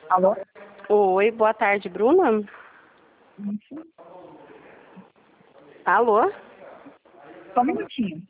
Alô? Oi, boa tarde, Bruna. Isso. Alô? Só um minutinho.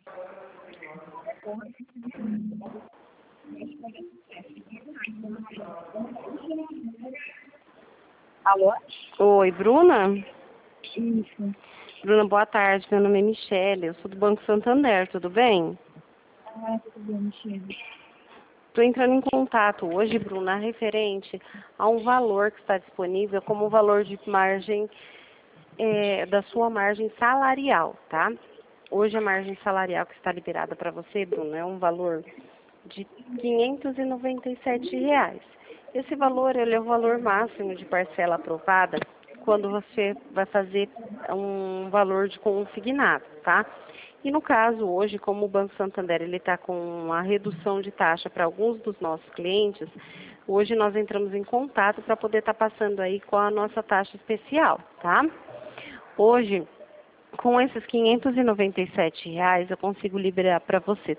Alô? Oi, Bruna. Isso. Bruna, boa tarde. Meu nome é Michele. Eu sou do Banco Santander, tudo bem? Tudo bem, Michele. Estou entrando em contato hoje, Bruna, referente a um valor que está disponível como valor de margem da sua margem salarial, tá? Hoje a margem salarial que está liberada para você, Bruna, é um valor de R$ 597. Esse valor ele é o valor máximo de parcela aprovada quando você vai fazer um valor de consignado, tá? E no caso hoje, como o Banco Santander ele está com uma redução de taxa para alguns dos nossos clientes, hoje nós entramos em contato para poder estar passando aí com a nossa taxa especial, tá? Hoje, com esses R$ 597, eu consigo liberar para você R$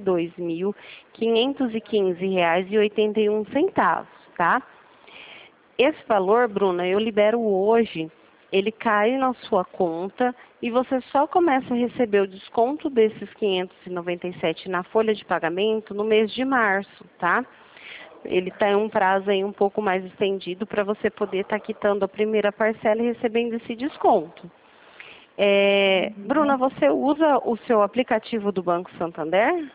32.515,81, tá? Esse valor, Bruna, eu libero hoje, ele cai na sua conta e você só começa a receber o desconto desses 597 na folha de pagamento no mês de março, tá? Ele está em um prazo aí um pouco mais estendido para você poder estar quitando a primeira parcela e recebendo esse desconto. Bruna, você usa o seu aplicativo do Banco Santander?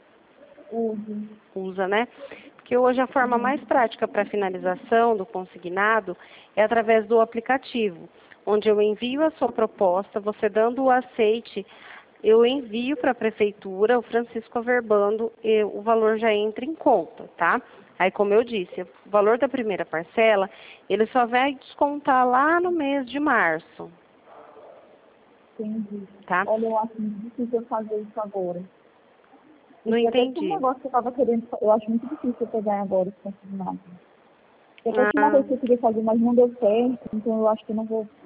Uso. Usa, né? Porque hoje a forma mais prática para finalização do consignado é através do aplicativo, onde eu envio a sua proposta, você dando o aceite, eu envio para a prefeitura, o Francisco averbando, e o valor já entra em conta, tá? Aí, como eu disse, o valor da primeira parcela, ele só vai descontar lá no mês de março, Entendi. tá? Olha, eu acho muito difícil eu fazer isso agora. Não Porque até que um entendi. negócio que eu estava querendo, eu acho muito difícil eu pegar agora esse consignado. Porque até que uma Ah, coisa que eu queria fazer, mas não deu certo, então eu acho que eu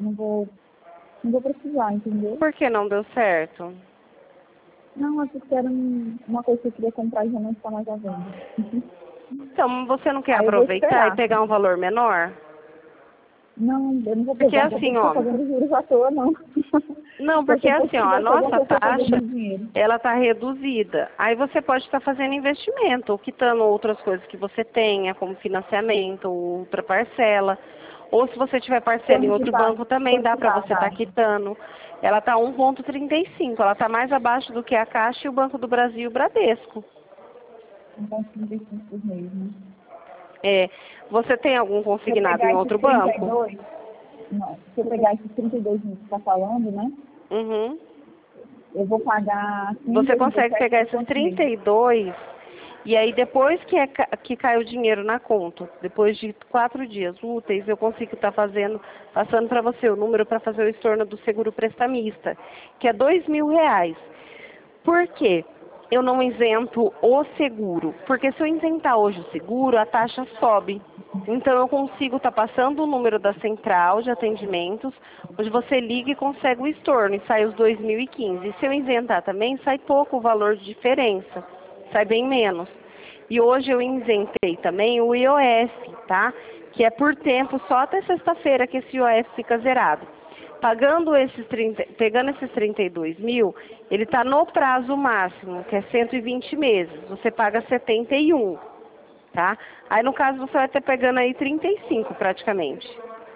não vou precisar, entendeu? por que não deu certo? Não, é porque era uma coisa que eu queria comprar e já não está mais à venda. Então, você não quer Aí eu vou aproveitar e esperar. pegar um valor menor? Não, eu não vou Porque pegar, porque eu assim, estou ó, fazendo juros à toa, não. não, Porque porque se eu assim, ó, a quiser pegar, nossa eu estou taxa, fazendo dinheiro. ela está reduzida. Aí você pode estar fazendo investimento, ou quitando outras coisas que você tenha, como financiamento, ou outra parcela. Ou se você tiver parcela em Quanto que outro tá? banco, também Quanto dá que para tá a você estar taxa? quitando. Ela está 1,35, ela está mais abaixo do que a Caixa e o Banco do Brasil e o Bradesco. Então, 35 por mês, né? É, você tem algum Se eu consignado em pegar esses outro banco? 32, não, se eu pegar esses 32 mil que você está falando, né? Uhum. Eu vou pagar Você consegue 117 pegar por esses quantos meses? 32 e aí depois que cai o dinheiro na conta, depois de 4 dias úteis, eu consigo estar passando para você o número para fazer o estorno do seguro prestamista, que é R$ 2.000. Por quê? Eu não isento o seguro, porque se eu isentar hoje o seguro, a taxa sobe. Então eu consigo estar passando o número da central de atendimentos, onde você liga e consegue o estorno e sai os 2015. E se eu isentar também, sai pouco o valor de diferença, sai bem menos. E hoje eu isentei também o IOF, tá? Que é por tempo, só até sexta-feira que esse IOF fica zerado. Pegando esses 32 mil, ele está no prazo máximo, que é 120 meses. Você paga 71, tá? Aí no caso você vai estar pegando aí 35 praticamente.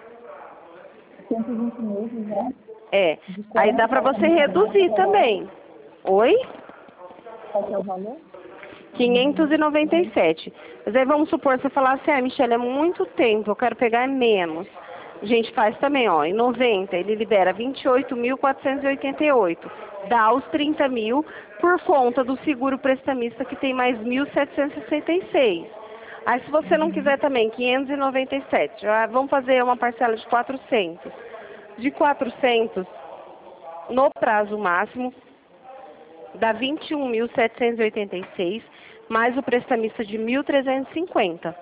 120 meses, né? É. De Aí quanto dá para você exatamente agora? Qual reduzir que é o valor? também. Oi? Qual que é o valor? 597. Mas aí vamos supor, você falar assim, Michelle, é muito tempo, eu quero pegar menos. A gente faz também, ó, em 90 ele libera 28.488. Dá os 30 mil por conta do seguro prestamista que tem mais 1.766. Aí se você não quiser também, 597, já vamos fazer uma parcela de 400. De 400, no prazo máximo, dá 21.786, mais o prestamista de 1.350.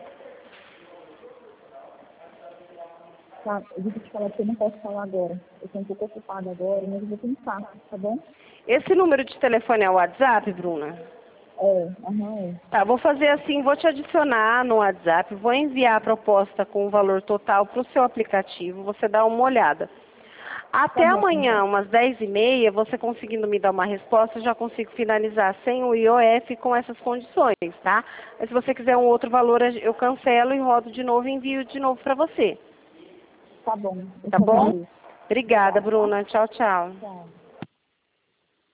Tá, eu vou te falar que eu não posso falar agora. Eu estou um pouco ocupada agora, mas eu vou pensar, tá bom? Esse número de telefone é o WhatsApp, Bruna? É. Tá, vou fazer assim, vou te adicionar no WhatsApp, vou enviar a proposta com o valor total para o seu aplicativo, você dá uma olhada. Até Tá bom, amanhã, umas 10h30, você conseguindo me dar uma resposta, eu já consigo finalizar sem o IOF com essas condições, tá? Mas se você quiser um outro valor, eu cancelo e rodo de novo e envio de novo para você. tá bom. Eu Tá te bom? agradeço. Obrigada, Obrigada, tá? Bruna. Tchau, tchau. Tchau.